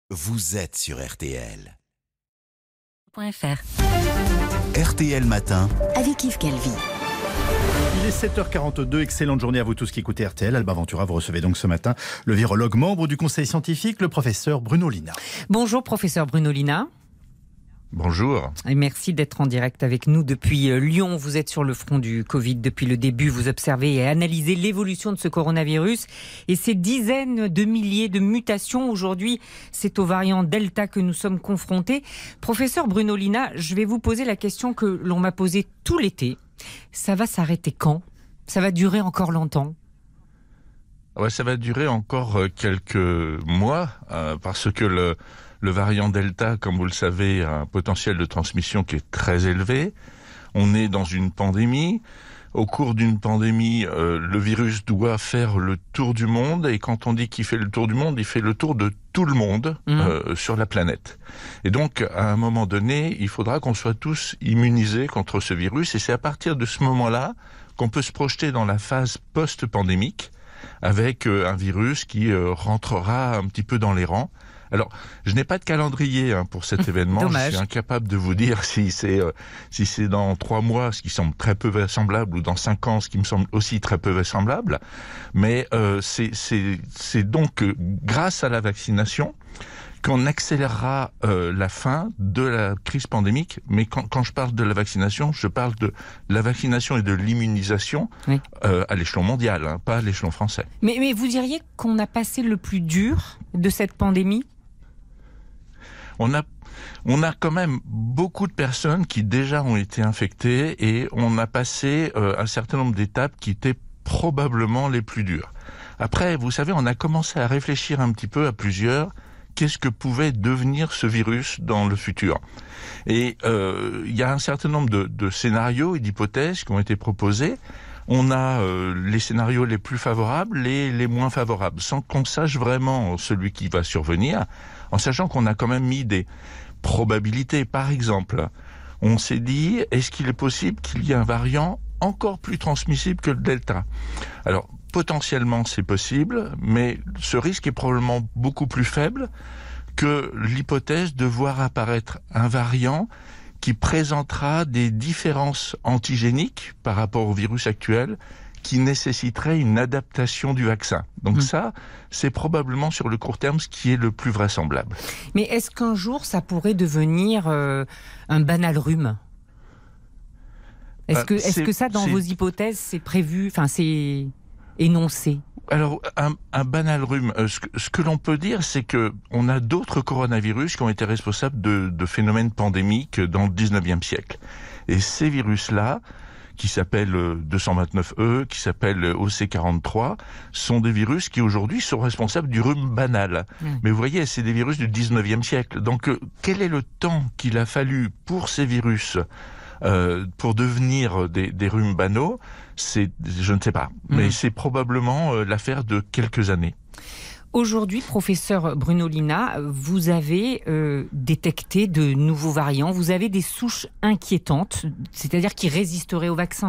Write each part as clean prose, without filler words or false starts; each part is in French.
Vous êtes sur RTL. .fr. RTL Matin. Avec Yves Calvi. Il est 7h42, excellente journée à vous tous qui écoutez RTL. Alba Ventura, vous recevez donc ce matin le virologue membre du conseil scientifique, le professeur Bruno Lina. Bonjour professeur Bruno Lina. Bonjour. Et merci d'être en direct avec nous depuis Lyon. Vous êtes sur le front du Covid depuis le début. Vous observez et analysez l'évolution de ce coronavirus et ces dizaines de milliers de mutations. Aujourd'hui, c'est au variant Delta que nous sommes confrontés. Professeur Bruno Lina, je vais vous poser la question que l'on m'a posée tout l'été. Ça va s'arrêter quand ? Ça va durer encore longtemps ? Ouais, ça va durer encore quelques mois parce que le variant Delta, comme vous le savez, a un potentiel de transmission qui est très élevé. On est dans une pandémie. Au cours d'une pandémie, le virus doit faire le tour du monde. Et quand on dit qu'il fait le tour du monde, il fait le tour de tout le monde sur la planète. Et donc, à un moment donné, il faudra qu'on soit tous immunisés contre ce virus. Et c'est à partir de ce moment-là qu'on peut se projeter dans la phase post-pandémique avec un virus qui rentrera un petit peu dans les rangs. Alors, je n'ai pas de calendrier pour cet événement. Dommage. Je suis incapable de vous dire si c'est dans 3 mois, ce qui semble très peu vraisemblable, ou dans 5 ans, ce qui me semble aussi très peu vraisemblable. Mais c'est donc grâce à la vaccination qu'on accélérera la fin de la crise pandémique. Mais quand je parle de la vaccination, je parle de la vaccination et de l'immunisation Oui. à l'échelon mondial, pas à l'échelon français. Mais vous diriez qu'on a passé le plus dur de cette pandémie ? On a quand même beaucoup de personnes qui déjà ont été infectées et on a passé un certain nombre d'étapes qui étaient probablement les plus dures. Après, vous savez, on a commencé à réfléchir un petit peu à plusieurs. Qu'est-ce que pouvait devenir ce virus dans le futur ? Et il y a un certain nombre de scénarios et d'hypothèses qui ont été proposés. On a les scénarios les plus favorables et les moins favorables, sans qu'on sache vraiment celui qui va survenir, en sachant qu'on a quand même mis des probabilités. Par exemple, on s'est dit, est-ce qu'il est possible qu'il y ait un variant encore plus transmissible que le Delta ? Alors, potentiellement, c'est possible, mais ce risque est probablement beaucoup plus faible que l'hypothèse de voir apparaître un variant qui présentera des différences antigéniques par rapport au virus actuel qui nécessiterait une adaptation du vaccin. Donc ça, c'est probablement sur le court terme ce qui est le plus vraisemblable. Mais est-ce qu'un jour, ça pourrait devenir un banal rhume ? Est-ce que ça, dans vos hypothèses, c'est prévu, enfin c'est énoncé ? Alors, un banal rhume, ce que l'on peut dire, c'est que on a d'autres coronavirus qui ont été responsables de phénomènes pandémiques dans le 19e siècle. Et ces virus-là, qui s'appellent 229E, qui s'appellent OC43, sont des virus qui aujourd'hui sont responsables du rhume banal. Mais vous voyez, c'est des virus du 19e siècle. Donc, quel est le temps qu'il a fallu pour ces virus pour devenir des rhumes banaux, je ne sais pas. Mais c'est probablement l'affaire de quelques années. Aujourd'hui, professeur Bruno Lina, vous avez détecté de nouveaux variants. Vous avez des souches inquiétantes, c'est-à-dire qui résisteraient au vaccin.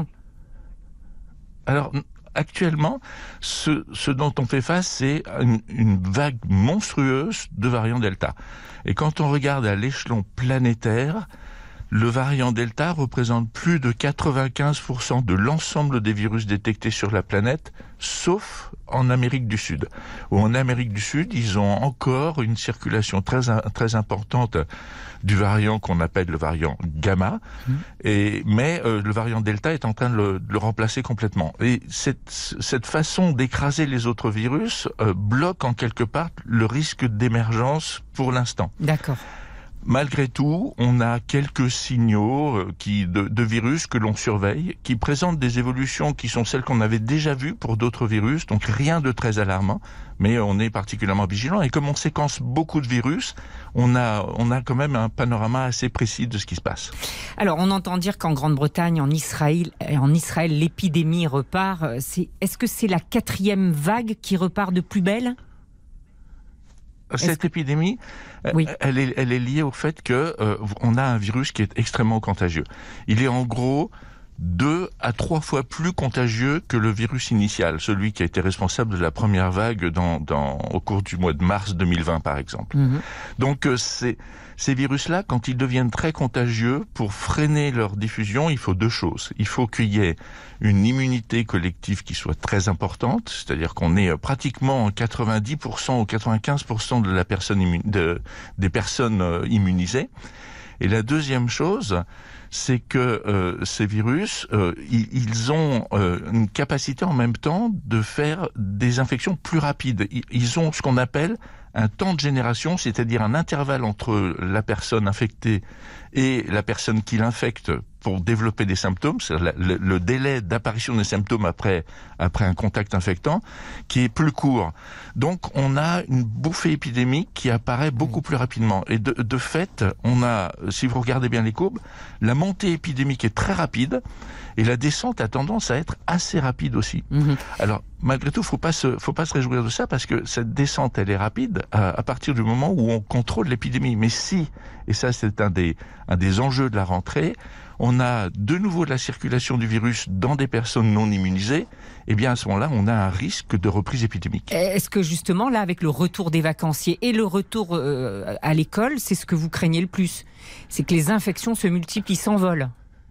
Alors, actuellement, ce dont on fait face, c'est une vague monstrueuse de variants Delta. Et quand on regarde à l'échelon planétaire, le variant Delta représente plus de 95% de l'ensemble des virus détectés sur la planète, sauf en Amérique du Sud. Où en Amérique du Sud, ils ont encore une circulation très importante du variant qu'on appelle le variant gamma, mais le variant Delta est en train de le remplacer complètement. Et cette façon d'écraser les autres virus bloque en quelque part le risque d'émergence pour l'instant. D'accord. Malgré tout, on a quelques signaux de virus que l'on surveille, qui présentent des évolutions qui sont celles qu'on avait déjà vues pour d'autres virus, donc rien de très alarmant, mais on est particulièrement vigilant. Et comme on séquence beaucoup de virus, on a quand même un panorama assez précis de ce qui se passe. Alors, on entend dire qu'en Grande-Bretagne, en Israël, l'épidémie repart. Est-ce que c'est la 4e vague qui repart de plus belle ? Cette épidémie, oui. elle est liée au fait que on a un virus qui est extrêmement contagieux. Il est en gros 2 à 3 fois plus contagieux que le virus initial, celui qui a été responsable de la première vague au cours du mois de mars 2020 par exemple. Donc ces virus-là, quand ils deviennent très contagieux, pour freiner leur diffusion, il faut 2 choses. Il faut qu'il y ait une immunité collective qui soit très importante, c'est-à-dire qu'on est pratiquement 90% ou 95% de la personne des personnes immunisées. Et la deuxième chose, c'est que ces virus, ils ont une capacité en même temps de faire des infections plus rapides. Ils ont ce qu'on appelle un temps de génération, c'est-à-dire un intervalle entre la personne infectée et la personne qui l'infecte pour développer des symptômes, c'est le délai d'apparition des symptômes après un contact infectant, qui est plus court. Donc on a une bouffée épidémique qui apparaît beaucoup plus rapidement. Et de fait, on a, si vous regardez bien les courbes, la montée épidémique est très rapide et la descente a tendance à être assez rapide aussi. Alors malgré tout, faut pas se réjouir de ça parce que cette descente, elle est rapide à partir du moment où on contrôle l'épidémie. Mais si, et ça c'est un des enjeux de la rentrée, on a de nouveau de la circulation du virus dans des personnes non immunisées, eh bien à ce moment-là, on a un risque de reprise épidémique. Est-ce que justement, là, avec le retour des vacanciers et le retour à l'école, c'est ce que vous craignez le plus? C'est que les infections se multiplient, s'envolent?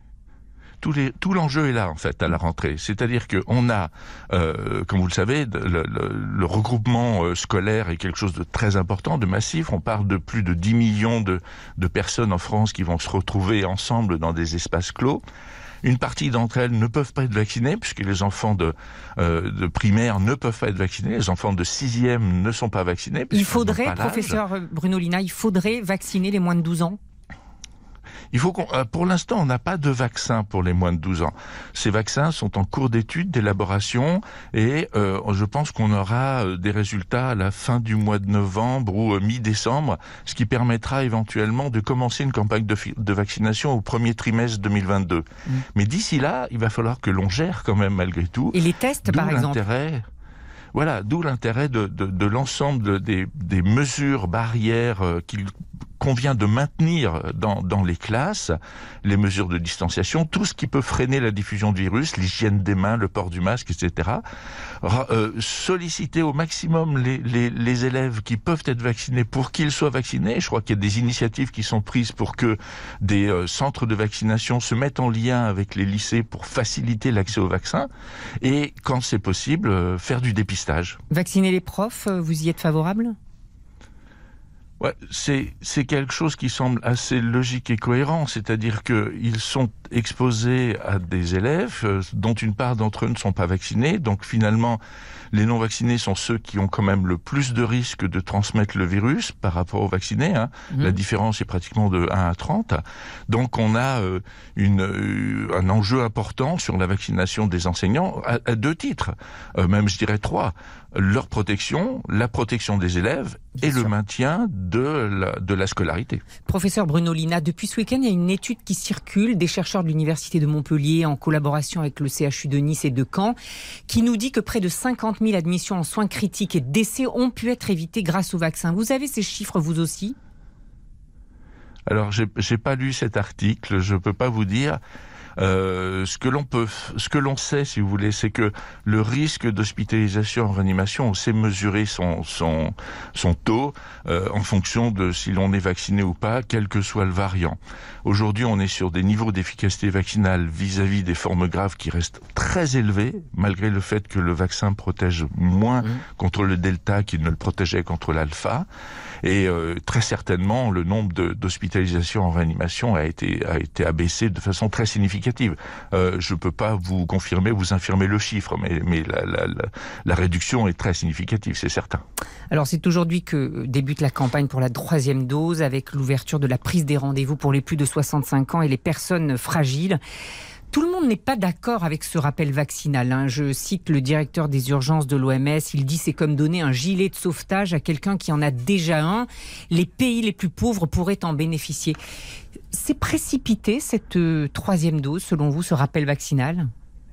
Tout l'enjeu est là, en fait, à la rentrée. C'est-à-dire qu'on a, comme vous le savez, le regroupement scolaire est quelque chose de très important, de massif. On parle de plus de 10 millions de personnes en France qui vont se retrouver ensemble dans des espaces clos. Une partie d'entre elles ne peuvent pas être vaccinées, puisque les enfants de primaire ne peuvent pas être vaccinés. Les enfants de 6e ne sont pas vaccinés. Il faudrait, professeur Bruno Lina, il faudrait vacciner les moins de 12 ans? Il faut pour l'instant, on n'a pas de vaccin pour les moins de 12 ans. Ces vaccins sont en cours d'étude, d'élaboration, et je pense qu'on aura des résultats à la fin du mois de novembre ou mi-décembre, ce qui permettra éventuellement de commencer une campagne de vaccination au premier trimestre 2022. Mais d'ici là, il va falloir que l'on gère quand même malgré tout. Et les tests, par exemple? Voilà, d'où l'intérêt de l'ensemble des mesures barrières qu'il convient de maintenir dans les classes, les mesures de distanciation, tout ce qui peut freiner la diffusion du virus, l'hygiène des mains, le port du masque, etc. Solliciter au maximum les élèves qui peuvent être vaccinés pour qu'ils soient vaccinés. Je crois qu'il y a des initiatives qui sont prises pour que des centres de vaccination se mettent en lien avec les lycées pour faciliter l'accès au vaccin. Et quand c'est possible, faire du dépistage. Vacciner les profs, vous y êtes favorable ? Ouais, c'est quelque chose qui semble assez logique et cohérent, c'est-à-dire qu'ils sont exposés à des élèves dont une part d'entre eux ne sont pas vaccinés, donc finalement les non-vaccinés sont ceux qui ont quand même le plus de risques de transmettre le virus par rapport aux vaccinés. La différence est pratiquement de 1 à 30. Donc on a un enjeu important sur la vaccination des enseignants à 2 titres, même je dirais 3. Leur protection, la protection des élèves et le maintien de la scolarité. Professeur Bruno Lina, depuis ce week-end, il y a une étude qui circule des chercheurs de l'Université de Montpellier en collaboration avec le CHU de Nice et de Caen qui nous dit que près de 50 000 admissions en soins critiques et décès ont pu être évités grâce au vaccin. Vous avez ces chiffres vous aussi ? Alors, j'ai pas lu cet article, je peux pas vous dire. Ce que l'on sait, si vous voulez, c'est que le risque d'hospitalisation en réanimation, on sait mesurer son taux en fonction de si l'on est vacciné ou pas, quel que soit le variant. Aujourd'hui, on est sur des niveaux d'efficacité vaccinale vis-à-vis des formes graves qui restent très élevés, malgré le fait que le vaccin protège moins contre le delta qu'il ne le protégeait contre l'alpha. Et très certainement, le nombre d'hospitalisations en réanimation a été abaissé de façon très significative. Je peux pas vous confirmer, vous infirmer le chiffre, mais la réduction est très significative, c'est certain. Alors c'est aujourd'hui que débute la campagne pour la 3e dose, avec l'ouverture de la prise des rendez-vous pour les plus de 65 ans et les personnes fragiles. Tout le monde n'est pas d'accord avec ce rappel vaccinal. Je cite le directeur des urgences de l'OMS. Il dit c'est comme donner un gilet de sauvetage à quelqu'un qui en a déjà un. Les pays les plus pauvres pourraient en bénéficier. C'est précipité cette 3e dose, selon vous, ce rappel vaccinal ?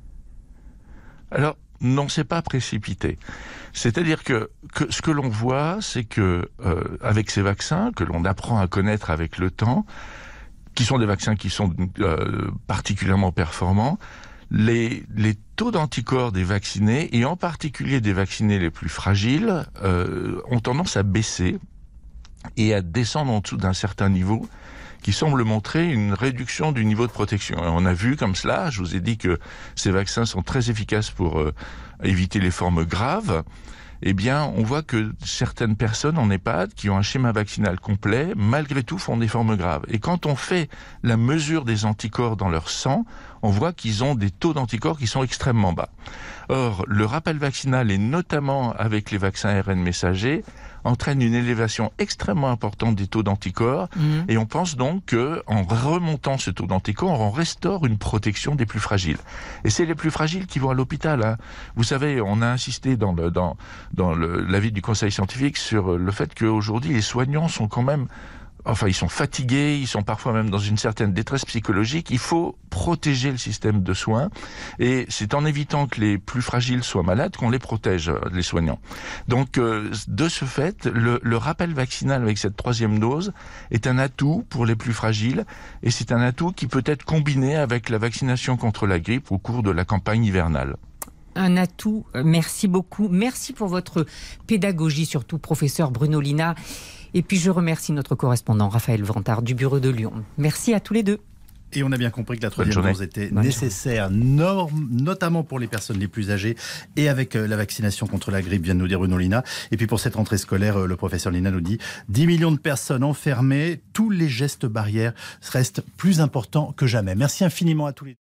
Alors, non, c'est pas précipité. C'est-à-dire que ce que l'on voit, c'est que avec ces vaccins, que l'on apprend à connaître avec le temps, qui sont des vaccins qui sont particulièrement performants. Les taux d'anticorps des vaccinés, et en particulier des vaccinés les plus fragiles, ont tendance à baisser et à descendre en dessous d'un certain niveau, qui semble montrer une réduction du niveau de protection. Et on a vu comme cela, je vous ai dit que ces vaccins sont très efficaces pour éviter les formes graves. Eh bien, on voit que certaines personnes en EHPAD qui ont un schéma vaccinal complet, malgré tout, font des formes graves. Et quand on fait la mesure des anticorps dans leur sang, on voit qu'ils ont des taux d'anticorps qui sont extrêmement bas. Or, le rappel vaccinal, et notamment avec les vaccins ARN messagers, entraîne une élévation extrêmement importante des taux d'anticorps, et on pense donc qu'en remontant ce taux d'anticorps, on restaure une protection des plus fragiles. Et c'est les plus fragiles qui vont à l'hôpital, hein. Vous savez, on a insisté dans l'avis du Conseil scientifique sur le fait qu'aujourd'hui, les soignants sont quand même... Enfin, ils sont fatigués, ils sont parfois même dans une certaine détresse psychologique. Il faut protéger le système de soins, et c'est en évitant que les plus fragiles soient malades qu'on les protège, les soignants. Donc, de ce fait, le rappel vaccinal avec cette 3e dose est un atout pour les plus fragiles, et c'est un atout qui peut être combiné avec la vaccination contre la grippe au cours de la campagne hivernale. Un atout, merci beaucoup. Merci pour votre pédagogie, surtout professeur Bruno Lina. Et puis je remercie notre correspondant Raphaël Vantard du bureau de Lyon. Merci à tous les deux. Et on a bien compris que la 3e dose était nécessaire, notamment pour les personnes les plus âgées, et avec la vaccination contre la grippe, vient de nous dire Bruno Lina. Et puis pour cette rentrée scolaire, le professeur Lina nous dit 10 millions de personnes enfermées, tous les gestes barrières restent plus importants que jamais. Merci infiniment à tous les deux.